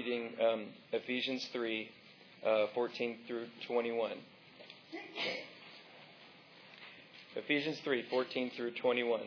reading Ephesians 3, 14 through 21. Ephesians 3, 14 through 21.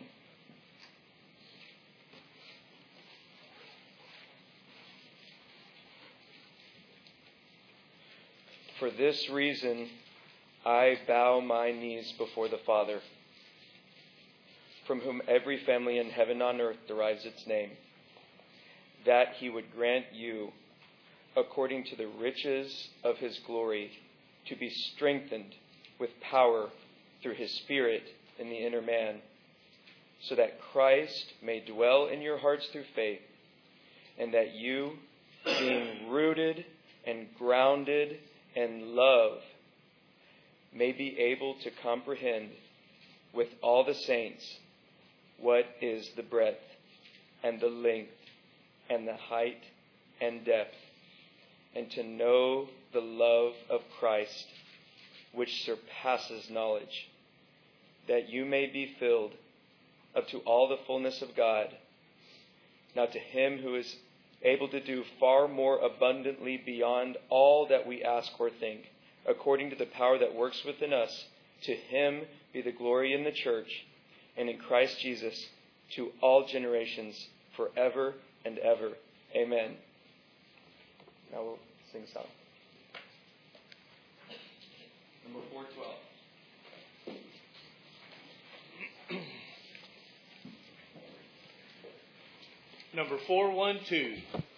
For this reason, I bow my knees before the Father, from whom every family in heaven and on earth derives its name, that he would grant you, according to the riches of his glory, to be strengthened with power through his Spirit in the inner man, so that Christ may dwell in your hearts through faith, and that you, being rooted and grounded in love, may be able to comprehend with all the saints what is the breadth and the length and the height and depth, and to know the love of Christ, which surpasses knowledge, that you may be filled up to all the fullness of God. Now to him who is able to do far more abundantly beyond all that we ask or think, according to the power that works within us, to him be the glory in the church and in Christ Jesus to all generations forever and ever. Amen. Now we'll sing a song. Number 412. Number 412.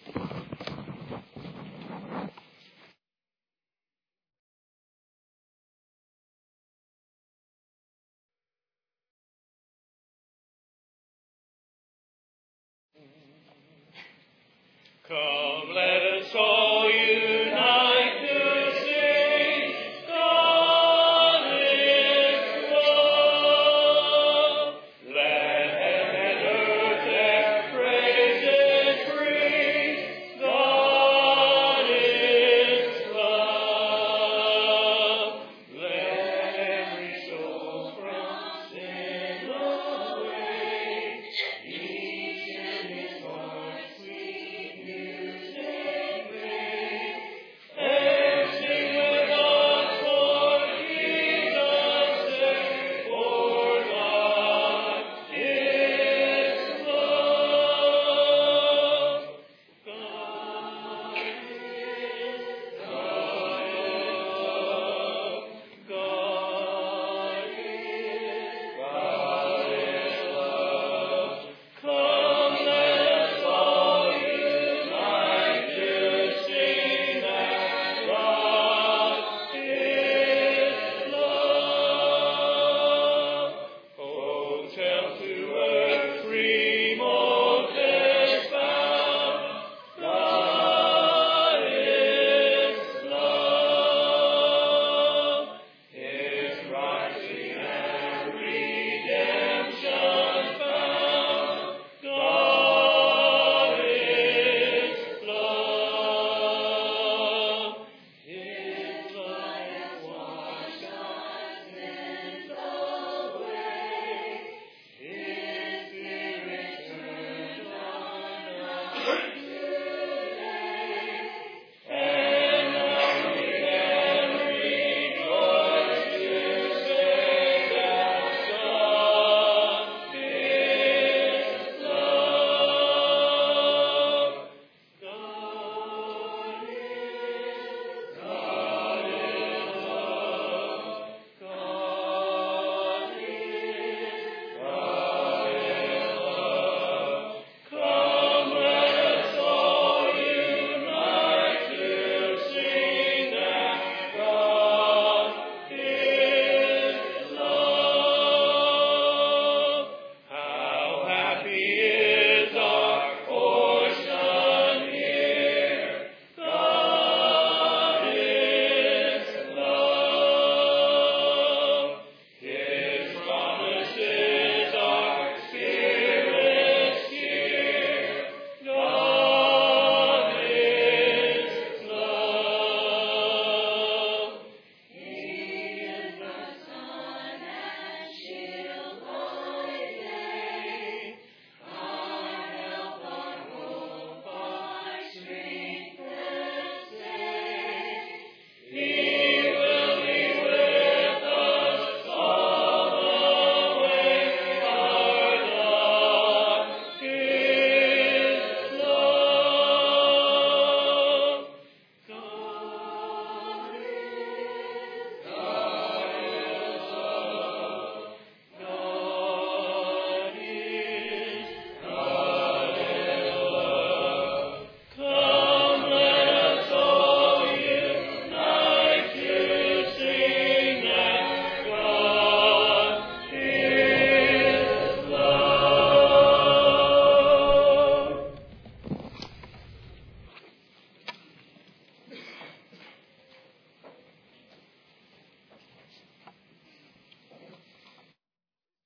Come, let us all unite to sing. God is love. Let heaven and earth their praises bring. God is love. Let every soul from sin away, each in his heart sweet music.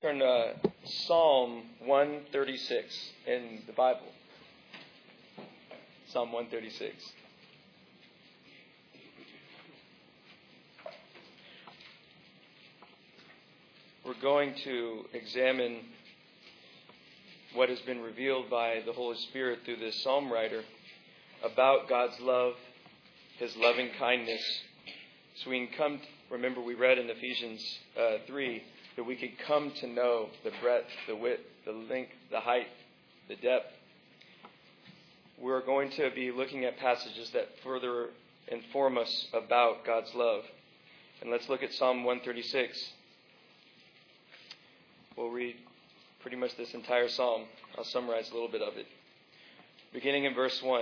Turn Psalm 136 in the Bible. Psalm 136. We're going to examine what has been revealed by the Holy Spirit through this psalm writer about God's love, His loving kindness. So we can come, remember we read in Ephesians 3 that we could come to know the breadth, the width, the length, the height, the depth. We're going to be looking at passages that further inform us about God's love. And let's look at Psalm 136. We'll read pretty much this entire psalm. I'll summarize a little bit of it. Beginning in verse 1.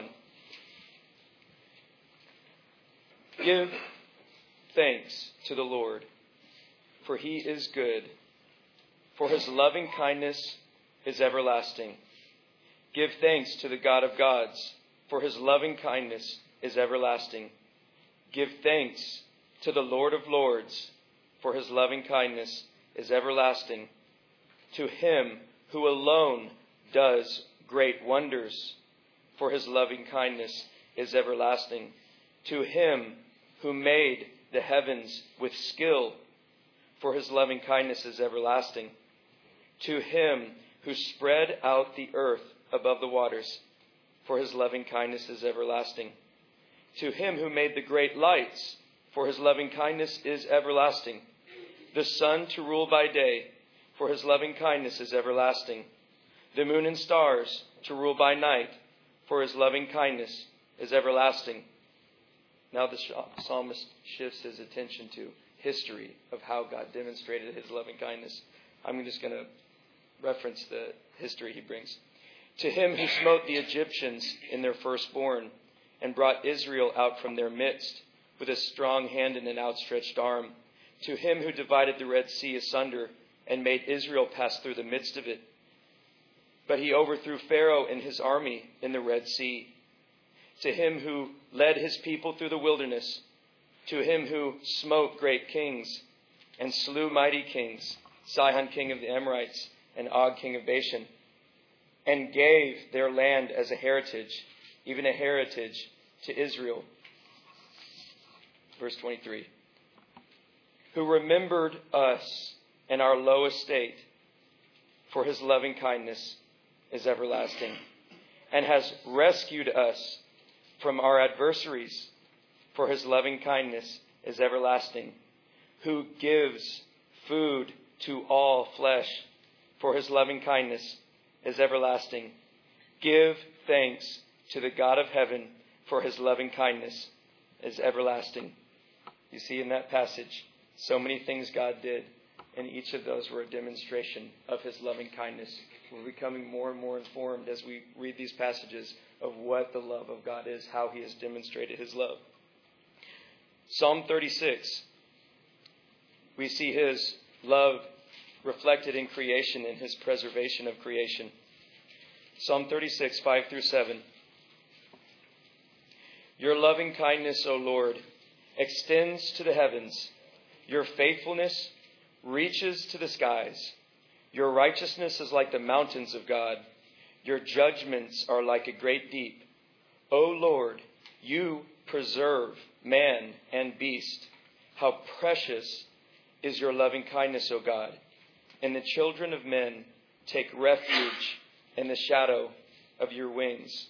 Give thanks to the Lord, for He is good, for His loving kindness is everlasting. Give thanks to the God of gods, for His loving kindness is everlasting. Give thanks to the Lord of lords, for His loving kindness is everlasting. To Him who alone does great wonders, for His loving kindness is everlasting. To Him who made the heavens with skill, for His loving kindness is everlasting. To Him who spread out the earth above the waters, for His loving kindness is everlasting. To Him who made the great lights, for His loving kindness is everlasting. The sun to rule by day, for His loving kindness is everlasting. The moon and stars to rule by night, for His loving kindness is everlasting. Now the psalmist shifts his attention to history of how God demonstrated His loving kindness. I'm just going to reference the history he brings. To Him who smote the Egyptians in their firstborn and brought Israel out from their midst with a strong hand and an outstretched arm. To Him who divided the Red Sea asunder and made Israel pass through the midst of it. But He overthrew Pharaoh and his army in the Red Sea. To Him who led His people through the wilderness. To Him who smote great kings and slew mighty kings, Sihon king of the Amorites and Og king of Bashan, and gave their land as a heritage, even a heritage to Israel. Verse 23. Who remembered us and our low estate, for His loving kindness is everlasting, and has rescued us from our adversaries, for His loving kindness is everlasting. Who gives food to all flesh, for His loving kindness is everlasting. Give thanks to the God of heaven, for His loving kindness is everlasting. You see in that passage, so many things God did, and each of those were a demonstration of His loving kindness. We're becoming more and more informed as we read these passages of what the love of God is, how He has demonstrated His love. Psalm 36, we see His love reflected in creation and His preservation of creation. Psalm 36, 5 through 7. Your loving kindness, O Lord, extends to the heavens. Your faithfulness reaches to the skies. Your righteousness is like the mountains of God. Your judgments are like a great deep. O Lord, You preserve man and beast. How precious is Your loving kindness, O God. And the children of men take refuge in the shadow of Your wings.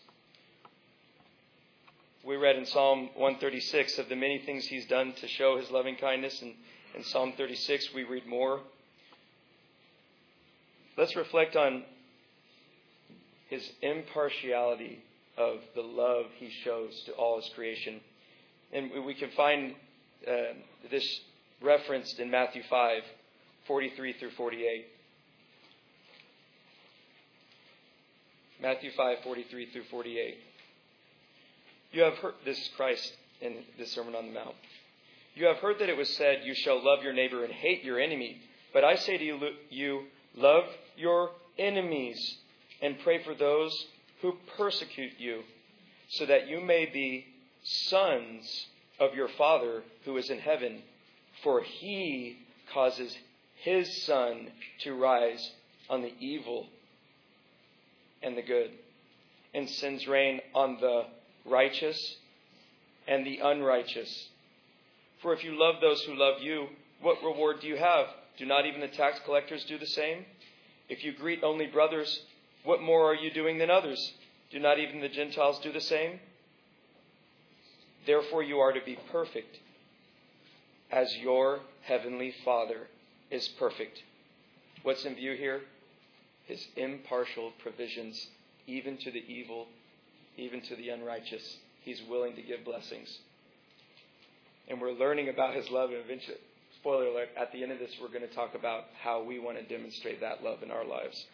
We read in Psalm 136 of the many things He's done to show His loving kindness. And in Psalm 36, we read more. Let's reflect on His impartiality of the love He shows to all His creation. And we can find this referenced in Matthew 5, 43 through 48. Matthew 5, 43 through 48. You have heard, this is Christ in the Sermon on the Mount. You have heard that it was said, you shall love your neighbor and hate your enemy. But I say to you, love your enemies and pray for those who persecute you, so that you may be sons of your Father who is in heaven. For He causes his sun to rise on the evil and the good, and sends rain on the righteous and the unrighteous. For if you love those who love you, what reward do you have? Do not even the tax collectors do the same? If you greet only brothers, what more are you doing than others? Do not even the Gentiles do the same? Therefore you are to be perfect, as your heavenly Father is perfect. What's in view here? His impartial provisions, even to the evil, even to the unrighteous. He's willing to give blessings. And we're learning about his love, and eventually, spoiler alert, at the end of this, we're going to talk about how we want to demonstrate that love in our lives.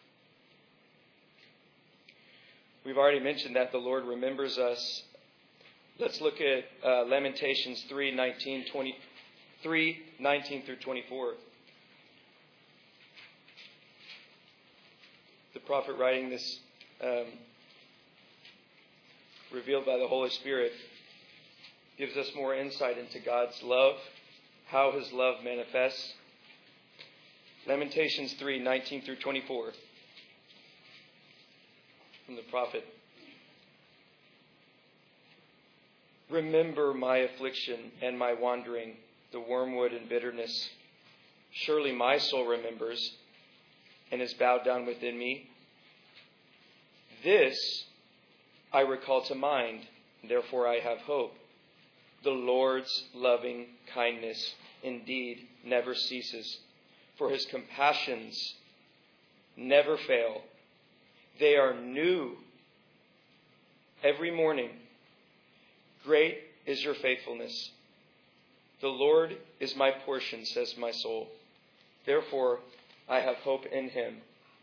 We've already mentioned that the Lord remembers us. Let's look at Lamentations 3:19 through 24. The prophet writing this, revealed by the Holy Spirit, gives us more insight into God's love, how his love manifests. Lamentations 3:19 through 24 from the prophet. Remember my affliction and my wandering, the wormwood and bitterness. Surely my soul remembers and is bowed down within me. This I recall to mind, therefore I have hope. The Lord's loving kindness indeed never ceases, for his compassions never fail. They are new every morning. Great is your faithfulness. The Lord is my portion, says my soul. Therefore, I have hope in him.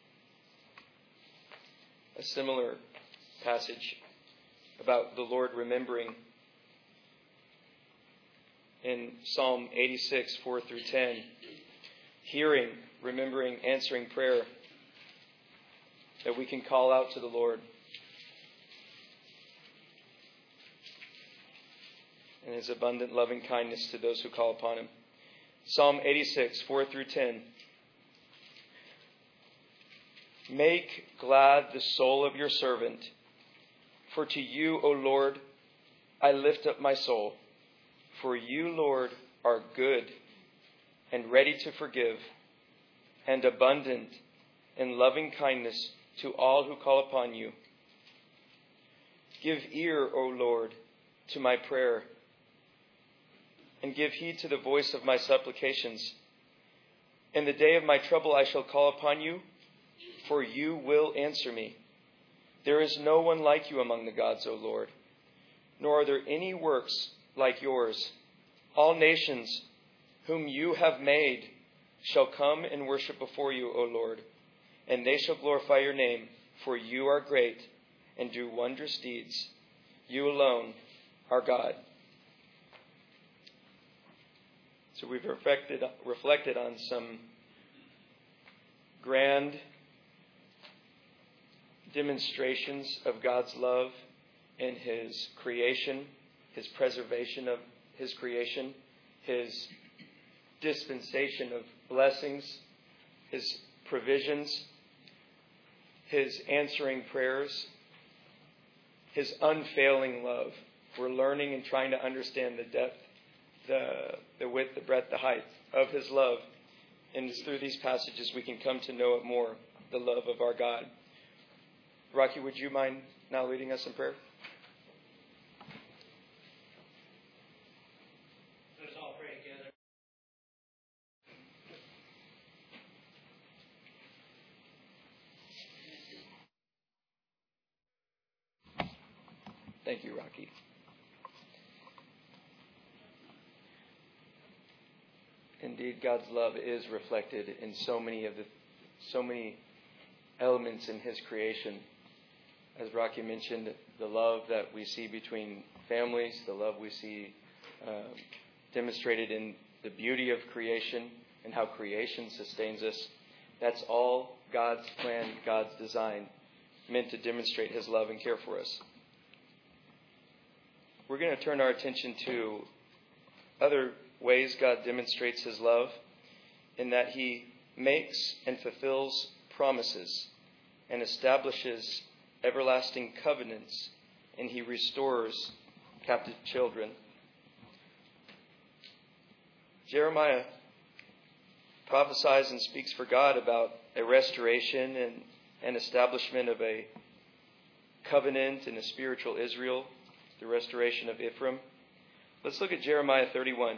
A similar passage about the Lord remembering in Psalm 86, 4 through 10. Hearing, remembering, answering prayer, that we can call out to the Lord. And his abundant loving kindness to those who call upon him. Psalm 86, 4 through 10. Make glad the soul of your servant, for to you, O Lord, I lift up my soul. For you, Lord, are good and ready to forgive, and abundant in loving kindness to all who call upon you. Give ear, O Lord, to my prayer, and give heed to the voice of my supplications. In the day of my trouble I shall call upon you, for you will answer me. There is no one like you among the gods, O Lord, nor are there any works like yours. All nations whom you have made shall come and worship before you, O Lord, and they shall glorify your name, for you are great and do wondrous deeds. You alone are God. So we've reflected on some grand demonstrations of God's love in his creation, his preservation of his creation, his dispensation of blessings, his provisions, his answering prayers, his unfailing love. We're learning and trying to understand the depth, the width, the breadth, the height of his love. And it's through these passages we can come to know it more, the love of our God. Rocky, would you mind now leading us in prayer? Let us all pray together. Thank you, Rocky. Indeed, God's love is reflected in so many elements in his creation. As Rocky mentioned, the love that we see between families, the love we see demonstrated in the beauty of creation and how creation sustains us. That's all God's plan, God's design, meant to demonstrate his love and care for us. We're going to turn our attention to other ways God demonstrates his love in that he makes and fulfills promises and establishes everlasting covenants, and he restores captive children. Jeremiah prophesies and speaks for God about a restoration and establishment of a covenant and a spiritual Israel, the restoration of Ephraim. Let's look at Jeremiah 31.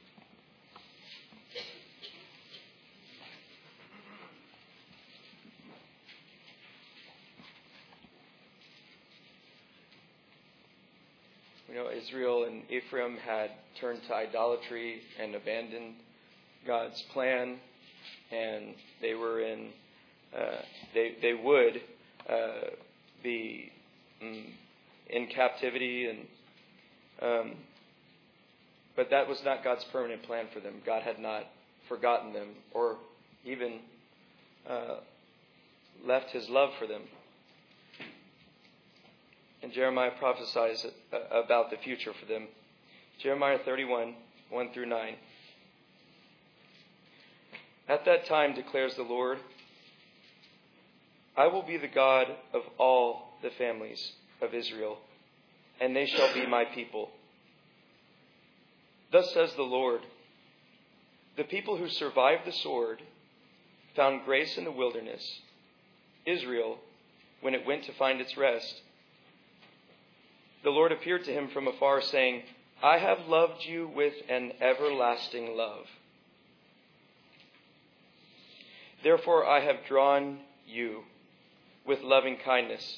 We know Israel and Ephraim had turned to idolatry and abandoned God's plan, and they were in. They would be in captivity, and but that was not God's permanent plan for them. God had not forgotten them or even left his love for them. And Jeremiah prophesies about the future for them. Jeremiah 31, 1 through 9. At that time, declares the Lord, I will be the God of all the families of Israel, and they shall be my people. Thus says the Lord, the people who survived the sword found grace in the wilderness, Israel, when it went to find its rest. The Lord appeared to him from afar, saying, I have loved you with an everlasting love. Therefore I have drawn you with loving kindness.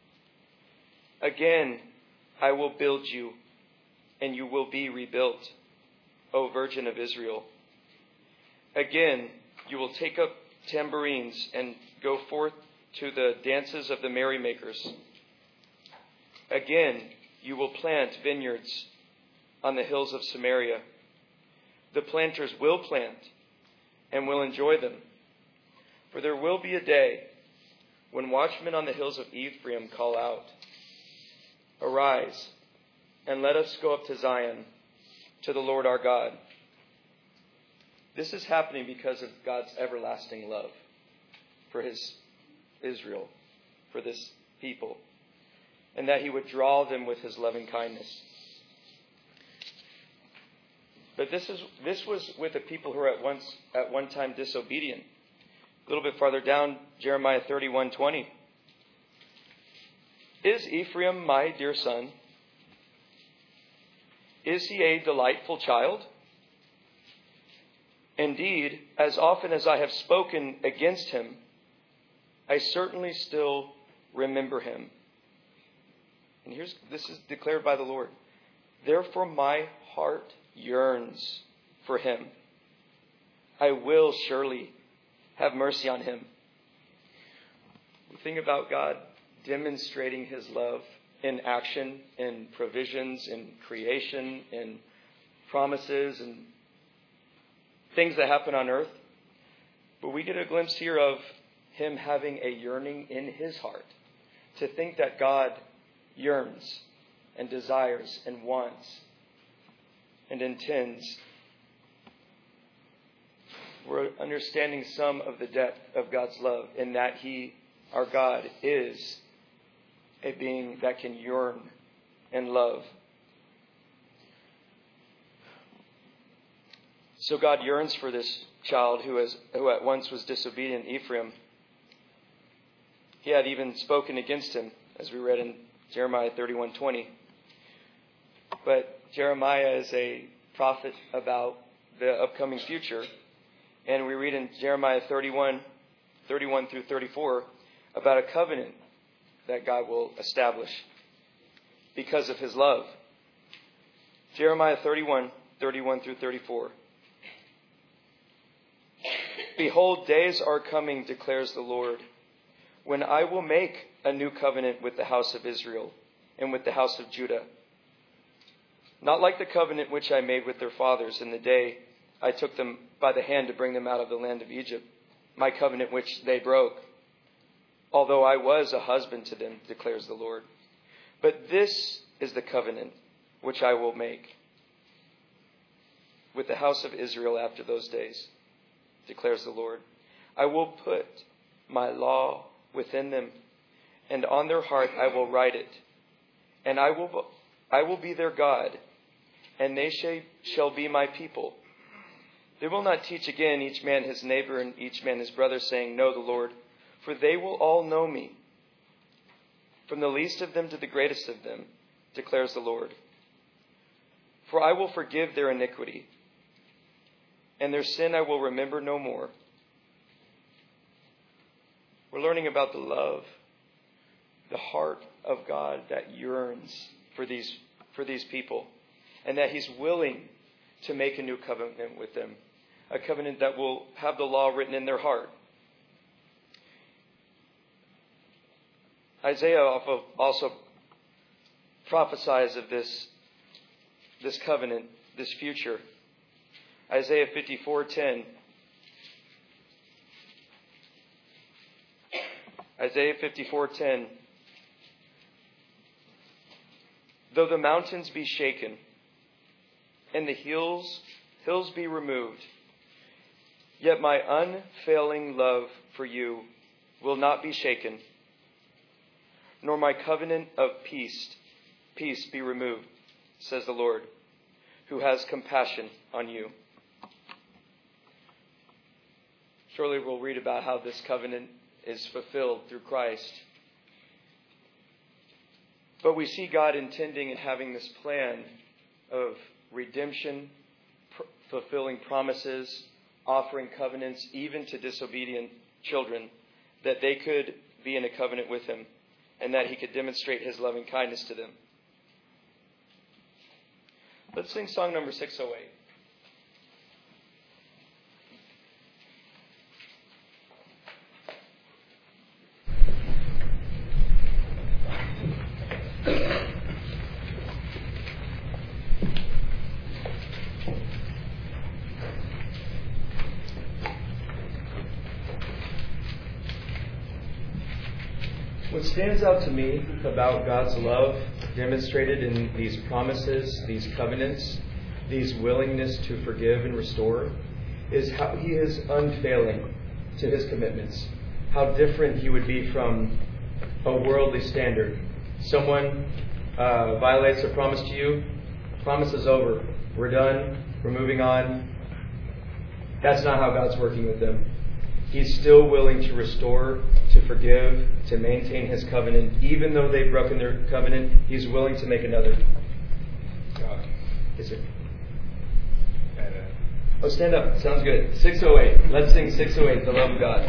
Again I will build you, and you will be rebuilt, O Virgin of Israel. Again you will take up tambourines and go forth to the dances of the merrymakers. Again you will plant vineyards on the hills of Samaria. The planters will plant and will enjoy them. For there will be a day when watchmen on the hills of Ephraim call out, Arise, and let us go up to Zion, to the Lord our God. This is happening because of God's everlasting love for his Israel, for this people, and that he would draw them with his loving kindness. But this was with a people who were at one time disobedient. A little bit farther down, Jeremiah 31:20. Is Ephraim my dear son? Is he a delightful child? Indeed, as often as I have spoken against him, I certainly still remember him. And this is declared by the Lord. Therefore my heart yearns for him. I will surely have mercy on him. We think about God demonstrating his love in action, in provisions, in creation, in promises, and things that happen on earth. But we get a glimpse here of him having a yearning in his heart. To think that God yearns and desires and wants and intends. We're understanding some of the depth of God's love in that he, our God, is a being that can yearn and love. So God yearns for this child who at once was disobedient, Ephraim. He had even spoken against him, as we read in Jeremiah 31:20. But Jeremiah is a prophet about the upcoming future. And we read in Jeremiah 31 through 34, about a covenant that God will establish because of his love. Jeremiah 31 through 34. Behold, days are coming, declares the Lord, when I will make a new covenant with the house of Israel and with the house of Judah. Not like the covenant which I made with their fathers in the day I took them by the hand to bring them out of the land of Egypt, my covenant which they broke, although I was a husband to them, declares the Lord. But this is the covenant which I will make with the house of Israel after those days, declares the Lord. I will put my law within them, and on their heart I will write it. And I will be their God, and they shall be my people. They will not teach again each man his neighbor and each man his brother, saying, Know the Lord, for they will all know me, from the least of them to the greatest of them, declares the Lord. For I will forgive their iniquity, and their sin I will remember no more. We're learning about the love, the heart of God that yearns for these people, and that He's willing to make a new covenant with them, a covenant that will have the law written in their heart. Isaiah also prophesies of this covenant, this future. Isaiah 54:10. Isaiah 54:10. Though the mountains be shaken and the hills be removed, yet my unfailing love for you will not be shaken, nor my covenant of peace be removed, says the Lord, who has compassion on you. Surely we'll read about how this covenant is fulfilled through Christ. But we see God intending and having this plan of redemption, fulfilling promises, offering covenants even to disobedient children, that they could be in a covenant with Him and that He could demonstrate His loving kindness to them. Let's sing song number 608. What stands out to me about God's love demonstrated in these promises, these covenants, these willingness to forgive and restore, is how He is unfailing to His commitments. How different He would be from a worldly standard. Someone violates a promise to you, promise is over. We're done. We're moving on. That's not how God's working with them. He's still willing to restore, to forgive, to maintain His covenant. Even though they've broken their covenant, He's willing to make another. Yes, sir. Oh, stand up. Sounds good. 608. Let's sing 608, The Love of God.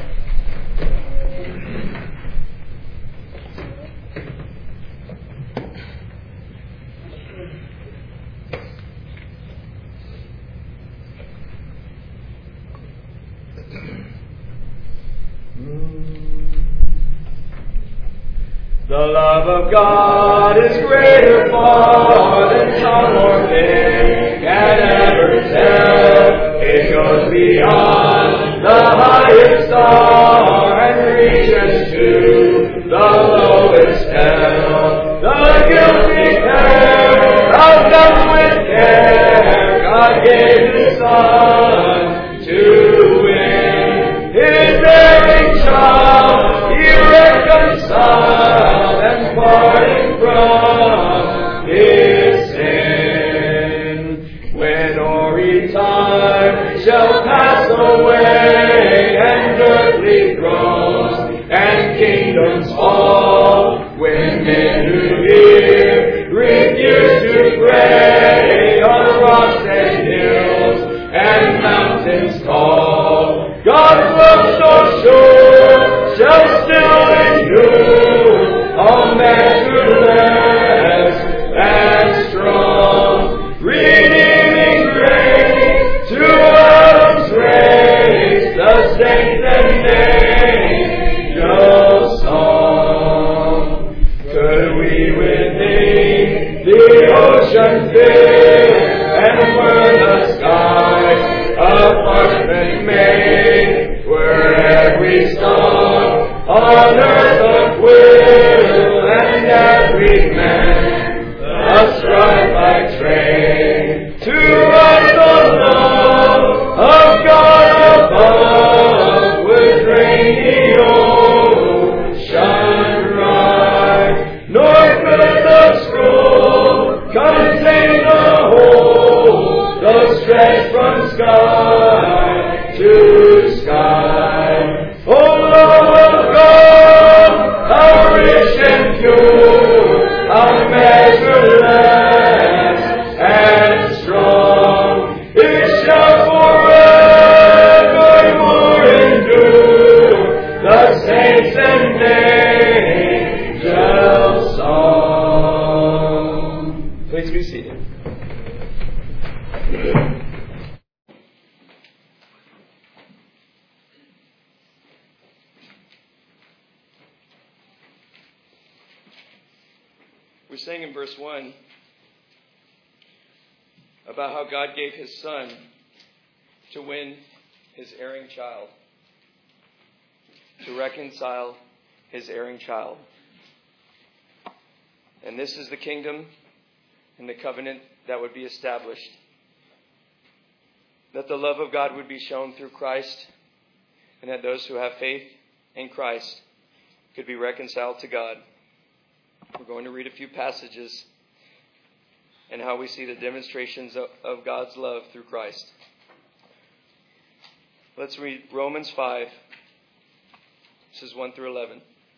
The love of God is greater far than tongue or pen can ever tell. It goes beyond the highest star and reaches to the lowest hell. The guilty pair of them with care, God gave His Son to win His very child. He reconciled and parting from His sin. When hoary time shall pass away and earthly thrones and kingdoms fall, when men who hear refuse to pray on rocks and hills and mountains tall, God's love so sure shall still endure. All men who rest and strong, redeeming grace to Adam's race, the saints and angels song. We sang in verse 1 about how God gave his Son to win his erring child, to reconcile his erring child. And this is the kingdom and the covenant that would be established. That the love of God would be shown through Christ, and that those who have faith in Christ could be reconciled to God. We're going to read a few passages and how we see the demonstrations of God's love through Christ. Let's read Romans 5, verses 1 through 11.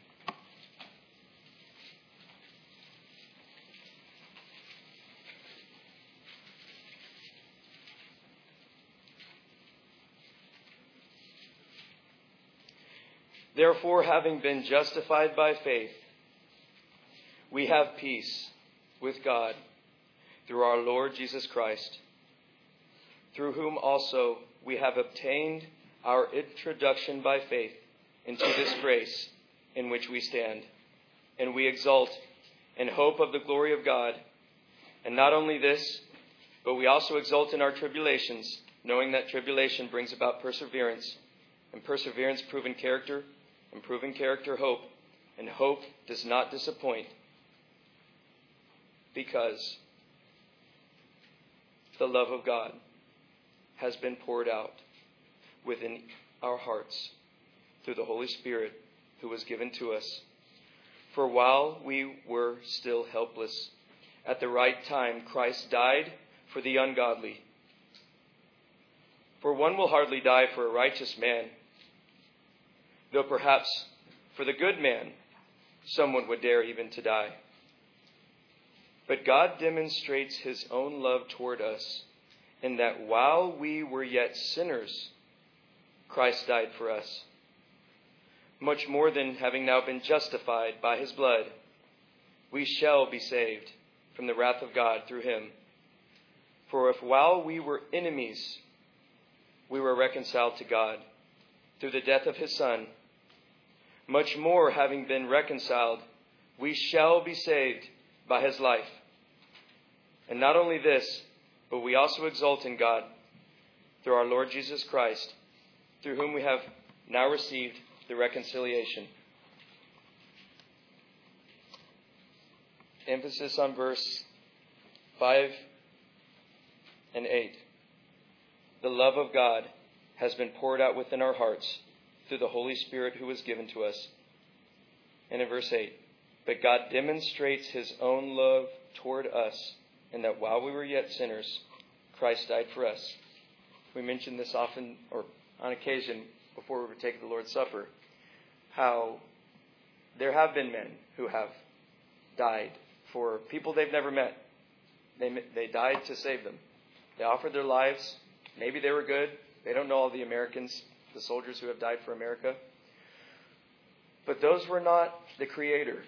Therefore, having been justified by faith, we have peace with God through our Lord Jesus Christ, through whom also we have obtained our introduction by faith into this grace in which we stand. And we exult in hope of the glory of God. And not only this, but we also exult in our tribulations, knowing that tribulation brings about perseverance, and perseverance proven character, and proven character hope, and hope does not disappoint, because the love of God has been poured out within our hearts through the Holy Spirit who was given to us. For while we were still helpless, at the right time Christ died for the ungodly. For one will hardly die for a righteous man, though perhaps for the good man someone would dare even to die. But God demonstrates his own love toward us in that while we were yet sinners, Christ died for us. Much more than having now been justified by his blood, we shall be saved from the wrath of God through him. For if while we were enemies, we were reconciled to God through the death of his Son, much more having been reconciled, we shall be saved by his life. And not only this, but we also exult in God through our Lord Jesus Christ, through whom we have now received the reconciliation. Emphasis on verse 5 and 8. The love of God has been poured out within our hearts through the Holy Spirit who was given to us. And in verse 8, but God demonstrates his own love toward us in that while we were yet sinners, Christ died for us. We mention this often or on occasion before we would take the Lord's Supper, how there have been men who have died for people they've never met. They died to save them. They offered their lives. Maybe they were good. They don't know all the Americans, the soldiers who have died for America. But those were not the Creator.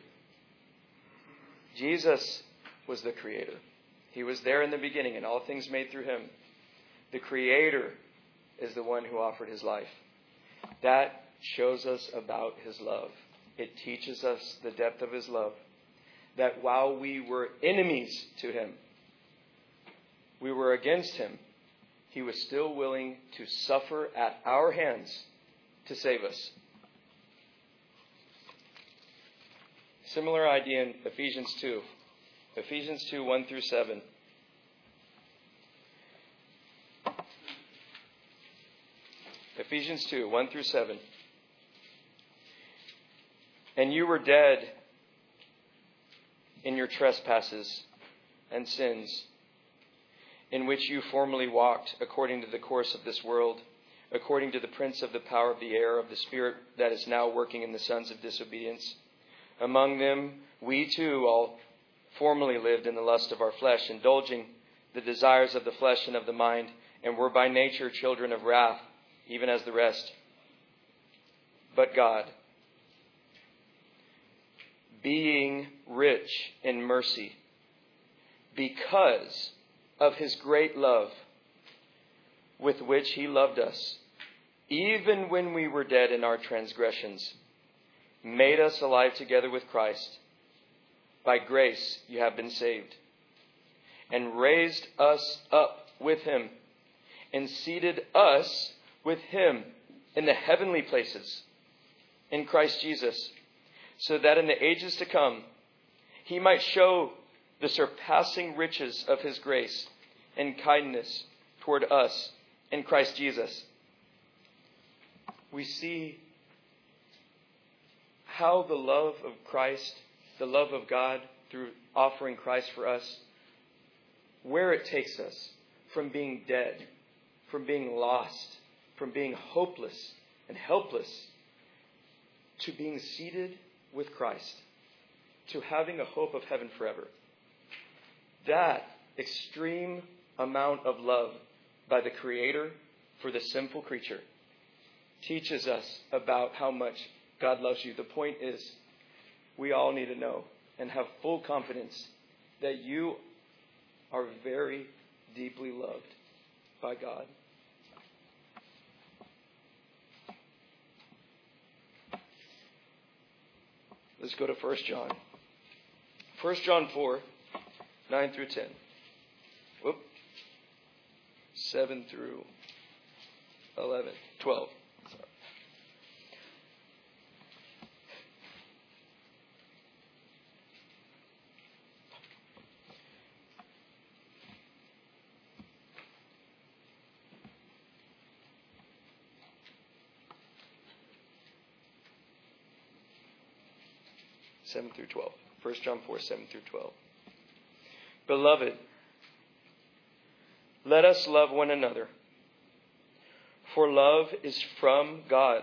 Jesus was the Creator. He was there in the beginning, and all things made through him. The Creator is the one who offered his life. That shows us about his love. It teaches us the depth of his love. That while we were enemies to him, we were against him, he was still willing to suffer at our hands to save us. Similar idea in Ephesians 2. Ephesians 2, 1 through 7. Ephesians 2, 1 through 7. And you were dead in your trespasses and sins, in which you formerly walked according to the course of this world, according to the prince of the power of the air, of the spirit that is now working in the sons of disobedience. Among them we too all formerly lived in the lust of our flesh, indulging the desires of the flesh and of the mind, and were by nature children of wrath, even as the rest. But God, being rich in mercy, because of his great love with which he loved us, even when we were dead in our transgressions, made us alive together with Christ. By grace you have been saved, and raised us up with him, and seated us with him in the heavenly places in Christ Jesus, so that in the ages to come he might show the surpassing riches of his grace and kindness toward us in Christ Jesus. We see how the love of Christ, the love of God through offering Christ for us, where it takes us from being dead, from being lost, from being hopeless and helpless, to being seated with Christ, to having a hope of heaven forever. That extreme amount of love by the Creator for the sinful creature teaches us about how much God loves you. The point is, we all need to know and have full confidence that you are very deeply loved by God. Let's go to 1 John. 1 John 4, 9 through 10. 7 through 12. Sorry. Seven through 12. 1 John 4, 7 through 12. Beloved, let us love one another, for love is from God.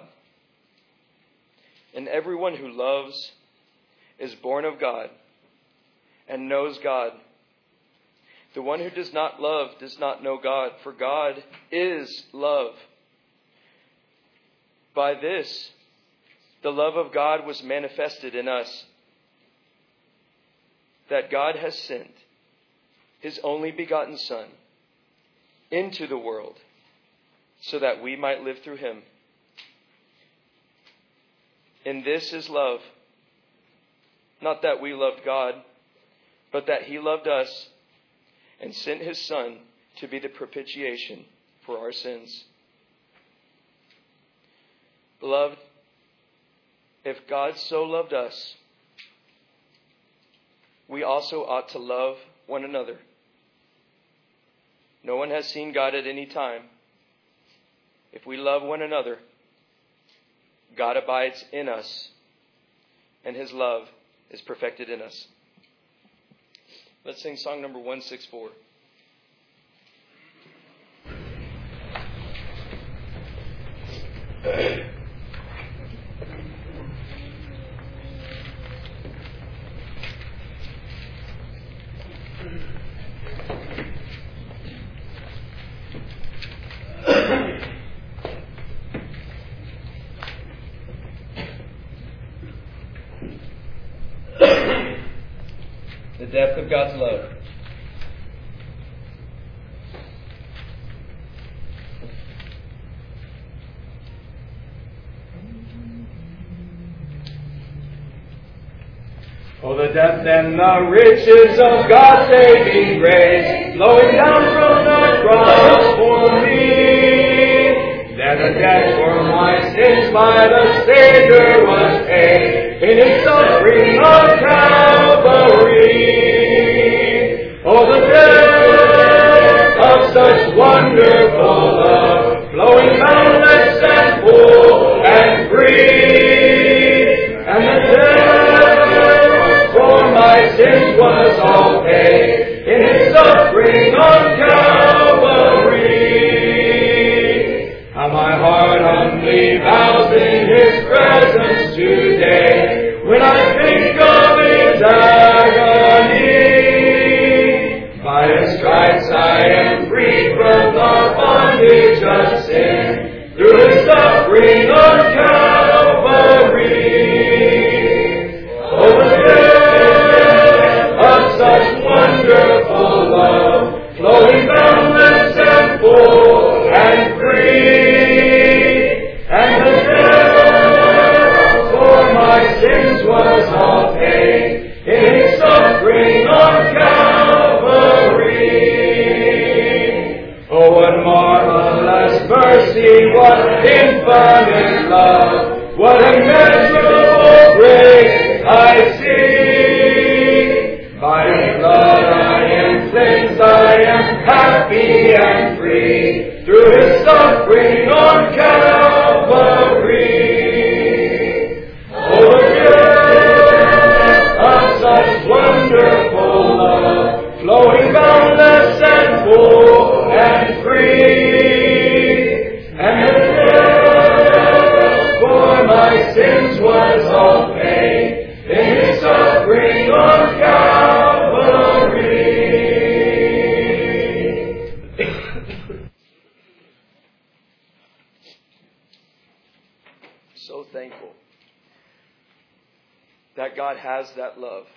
And everyone who loves is born of God and knows God. The one who does not love does not know God, for God is love. By this, the love of God was manifested in us, that God has sent his only begotten Son into the world so that we might live through him. And this is love, not that we loved God, but that he loved us and sent his Son to be the propitiation for our sins. Beloved, if God so loved us, we also ought to love one another. No one has seen God at any time. If we love one another, God abides in us, and his love is perfected in us. Let's sing song number 164. The depth of God's love. Oh, the depth and the riches of God's saving grace, flowing down from the cross for me. That the debt for my sins by the Savior was paid in his suffering on Calvary. Oh, the depth of such wonderful love, flowing boundless and full and free. And the debt for my sins was all paid in his suffering on Calvary. How my heart humbly bows in his presence today, when I think of his agony. By his stripes I am free from the bondage of sin, through his suffering on Calvary. Oh, the depth of such wonderful mercy, what infinite love, what immeasurable grace I see. By His blood I am cleansed, I am happy and free, through His suffering on Calvary. Oh, the gift of such wonderful love, flowing boundless and full and free. And the death for my sins was all paid in His suffering on Calvary. So thankful that God has that love.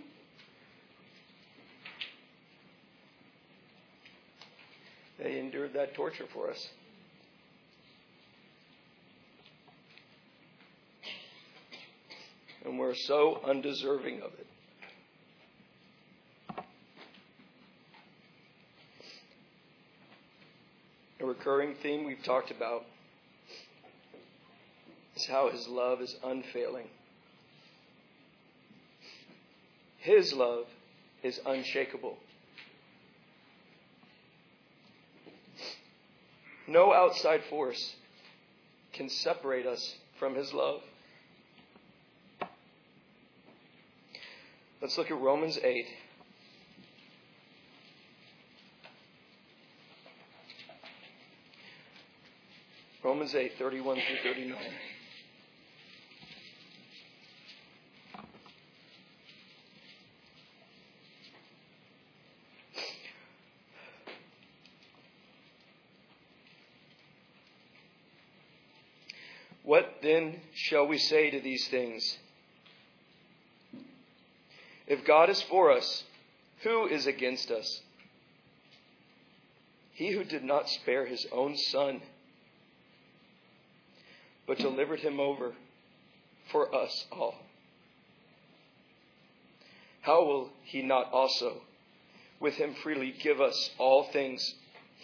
That He endured that torture for us. And we're so undeserving of it. A recurring theme we've talked about is how His love is unfailing. His love is unshakable. No outside force can separate us from His love. Let's look at Romans 8. Romans 8, 31 through 39. What then shall we say to these things? If God is for us, who is against us? He who did not spare His own Son, but delivered Him over for us all, how will He not also with Him freely give us all things?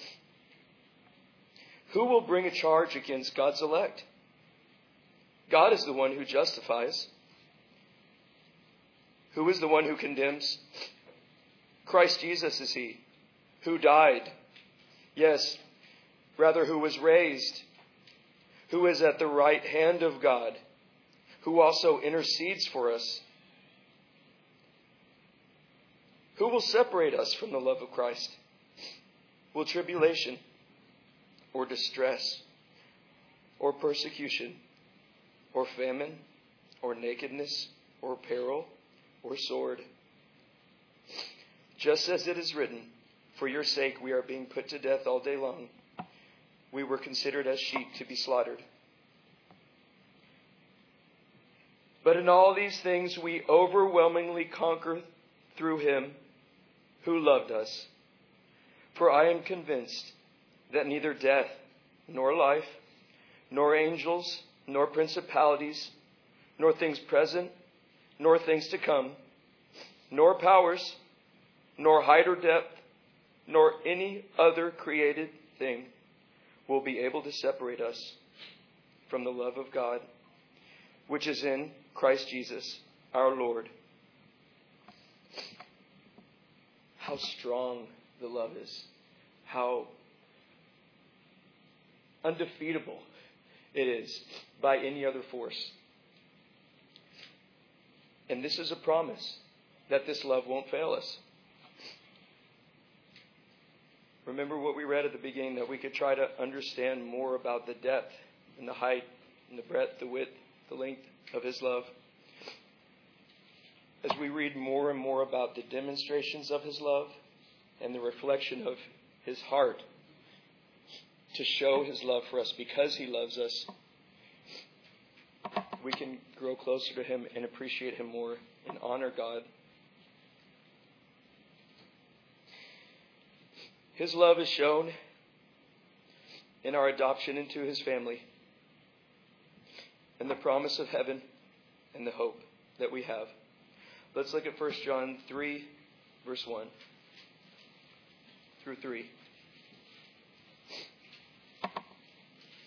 Who will bring a charge against God's elect? God is the one who justifies. Who is the one who condemns? Christ Jesus is He, who died. Yes, rather who was raised, who is at the right hand of God, who also intercedes for us. Who will separate us from the love of Christ? Will tribulation, or distress, or persecution, or famine, or nakedness, or peril, or sword? Just as it is written, for your sake we are being put to death all day long. We were considered as sheep to be slaughtered. But in all these things we overwhelmingly conquer through Him who loved us. For I am convinced that neither death, nor life, nor angels, nor principalities, nor things present, nor things to come, nor powers, nor height or depth, nor any other created thing will be able to separate us from the love of God, which is in Christ Jesus, our Lord. How strong the love is. How undefeatable it is by any other force. And this is a promise that this love won't fail us. Remember what we read at the beginning, that we could try to understand more about the depth and the height and the breadth, the width, the length of His love. As we read more and more about the demonstrations of His love and the reflection of His heart to show His love for us because He loves us, we can grow closer to Him and appreciate Him more and honor God. His love is shown in our adoption into His family and the promise of heaven and the hope that we have. Let's look at 1 John 3, verse 1 through 3.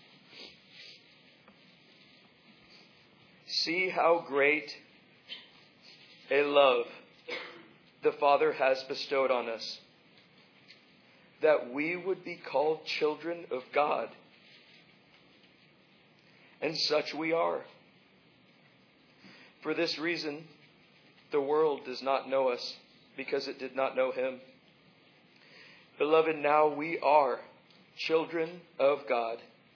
See how great a love the Father has bestowed on us, that we would be called children of God. And such we are. For this reason, the world does not know us, because it did not know him. Beloved, now we are children of God.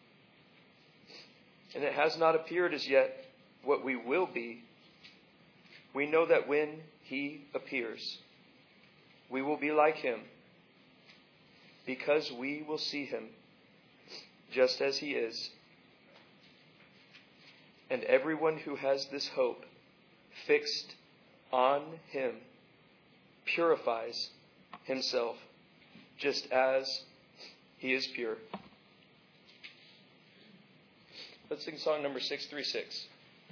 And it has not appeared as yet what we will be. We know that when he appears, we will be like him, because we will see him just as he is. And everyone who has this hope fixed on him purifies himself just as he is pure. Let's sing song number 636.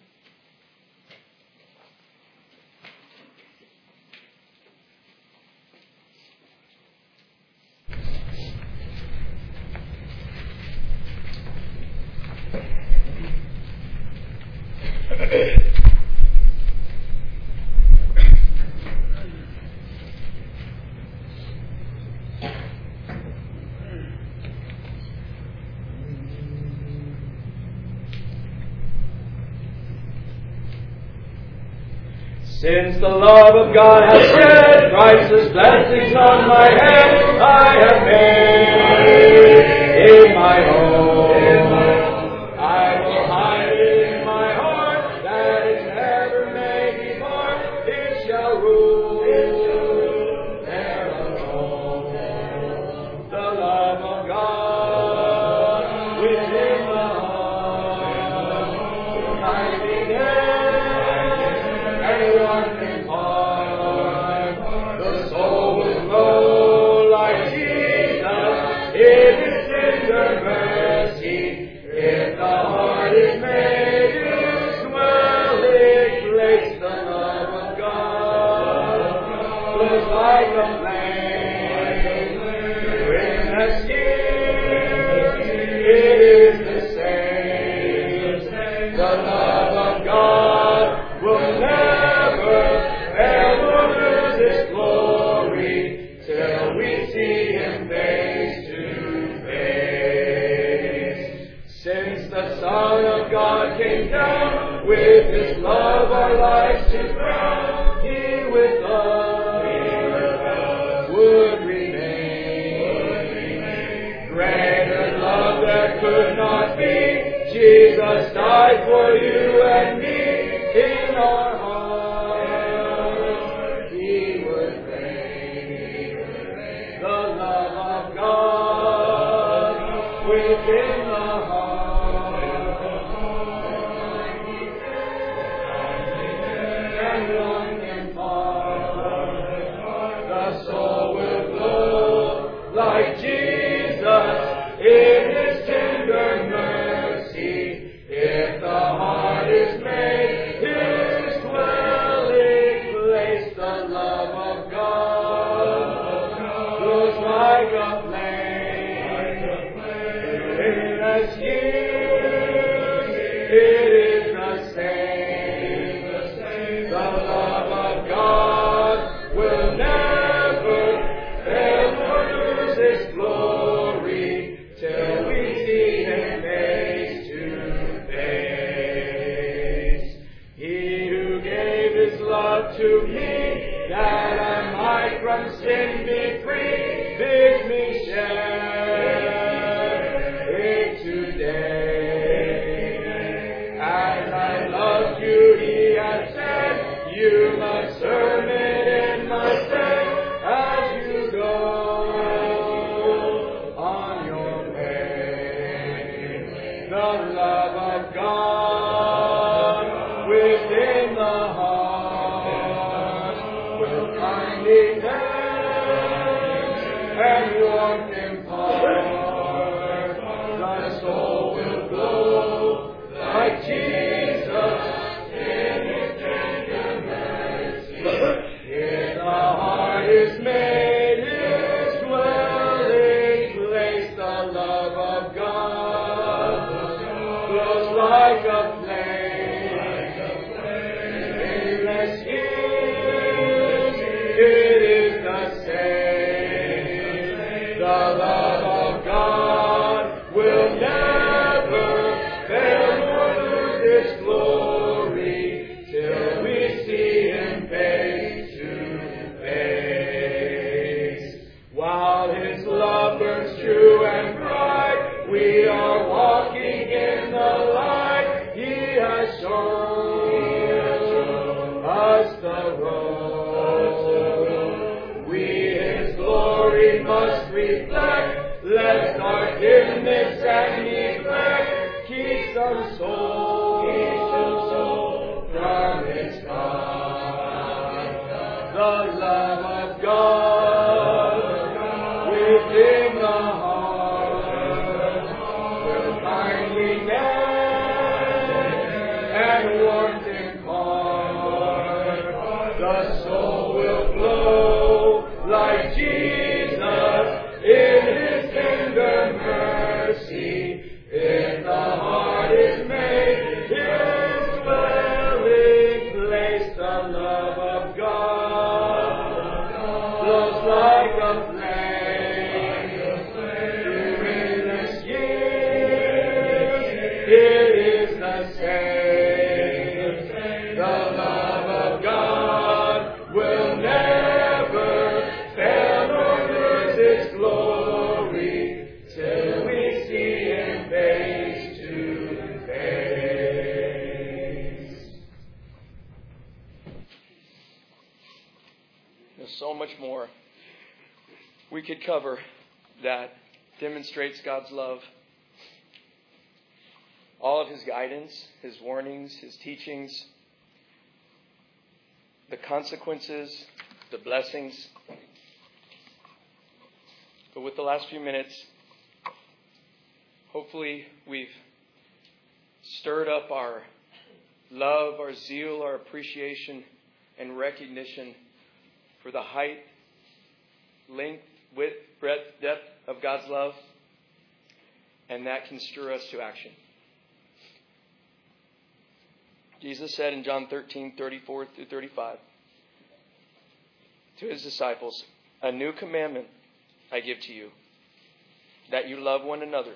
Since the love of God has shed Christ's blessings on my head, I have made in my home. I will hide it in my heart, that it never may depart. It shall rule there alone. The love of God within the heart, hiding there. The soul will grow like Jesus in his tender mercy. If the heart is made his dwelling place, the love of God flows like a flame in the skin. It is the same. The love of God will never ever lose its glory till we see him face to face. Since the Son of God came down with his love our lives to crown, he with us would remain. Greater love that could not be, Jesus died for you and me. In our heart he would reign. The love of God within the heart, and one can part. The soul will glow like Jesus in his tender mercy. If the heart is made his dwelling place, the love of God glows like a flame in the skin. It is the same. The love of God will never ever lose its glory till we see him face to face. He who gave his love to me, that I might from sin be free, bids me share it today. As I loved you, he has said, you must serve it in my stead as you go on your way. The love of God within the heart will kindly dance and warmth impart. The soul will glow like Jesus in his tender mercy. If the heart is made his dwelling place, the love of God glows like a flame His love burns true and bright. We are walking in the light. He has shown us the road. We His glory must reflect, lest our dimness and neglect keep some soul from its God. The love of God within the heart will kindly and warmth impart. The soul will glow like Jesus in His tender mercy. If the heart is made His dwelling place, the love of God flows like a flame through endless years. It is the same. The love of God will never fail nor lose its glory till we see Him face to face. There's so much more we could cover that demonstrates God's love. All of His guidance, His warnings, His teachings, the consequences, the blessings. But with the last few minutes, hopefully we've stirred up our love, our zeal, our appreciation, and recognition for the height, length, width, breadth, depth of God's love. And that can stir us to action. Jesus said in John 13:34-35 to His disciples, "A new commandment I give to you, that you love one another,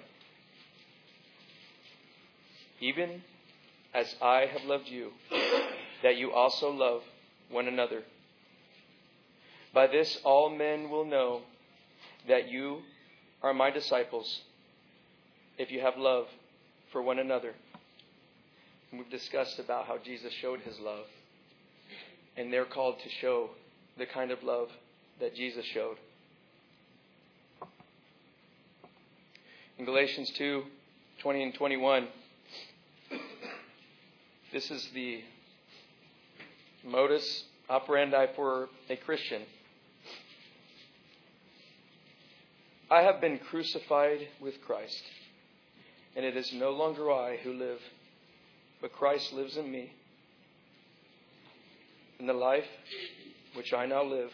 even as I have loved you, that you also love one another. By this all men will know that you are my disciples, if you have love for one another." And we've discussed about how Jesus showed His love. And they're called to show the kind of love that Jesus showed. In Galatians 2:20 and 21, this is the modus operandi for a Christian. "I have been crucified with Christ, and it is no longer I who live, but Christ lives in me. In the life which I now live,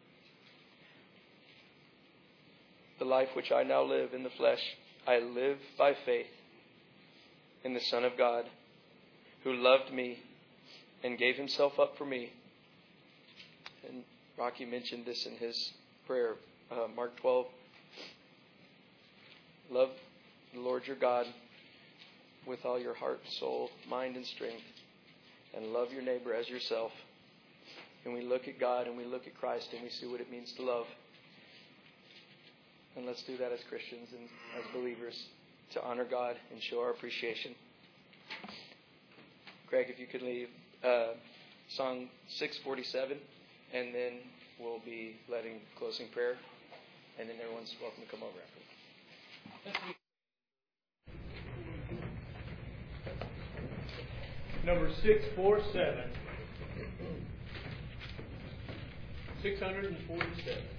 the life which I now live in the flesh, I live by faith in the Son of God, who loved me and gave Himself up for me." And Rocky mentioned this in his prayer, Mark 12. Love the Lord your God with all your heart, soul, mind, and strength, and love your neighbor as yourself. And we look at God and we look at Christ and we see what it means to love. And let's do that as Christians and as believers to honor God and show our appreciation. Greg, if you could leave song 647, and then we'll be letting closing prayer, and then everyone's welcome to come over after. Number 647. 647.